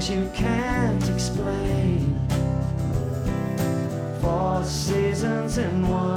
things you can't explain. 4 seasons in one.